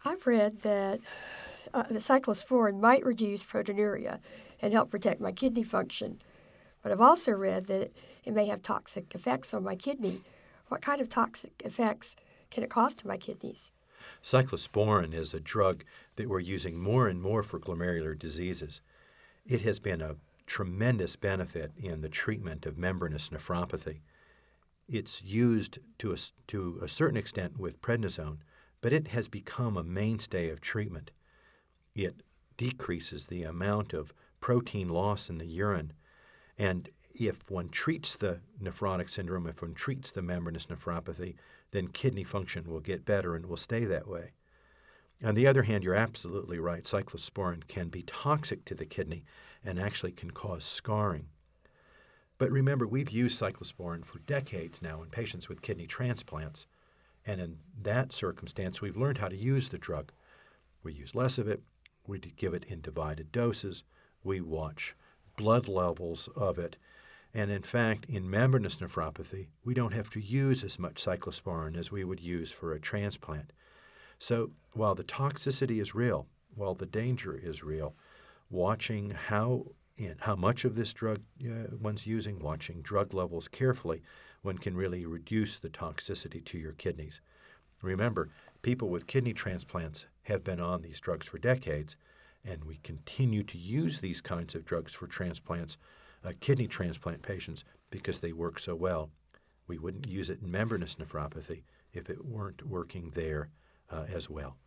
I've read that the cyclosporin might reduce proteinuria and help protect my kidney function. But I've also read that it may have toxic effects on my kidney. What kind of toxic effects can it cause to my kidneys? Cyclosporin is a drug that we're using more and more for glomerular diseases. It has been a tremendous benefit in the treatment of membranous nephropathy. It's used to a certain extent with prednisone, but it has become a mainstay of treatment. It decreases the amount of protein loss in the urine, and if one treats the nephrotic syndrome, if one treats the membranous nephropathy, then kidney function will get better and will stay that way. On the other hand, you're absolutely right. Cyclosporin can be toxic to the kidney and actually can cause scarring. But remember, we've used cyclosporin for decades now in patients with kidney transplants, and in that circumstance, we've learned how to use the drug. We use less of it. We give it in divided doses. We watch blood levels of it. And in fact, in membranous nephropathy, we don't have to use as much cyclosporin as we would use for a transplant. So while the toxicity is real, while the danger is real, watching how much of this drug one's using, watching drug levels carefully, one can really reduce the toxicity to your kidneys. Remember, people with kidney transplants have been on these drugs for decades, and we continue to use these kinds of drugs for transplants, kidney transplant patients, because they work so well. We wouldn't use it in membranous nephropathy if it weren't working there as well.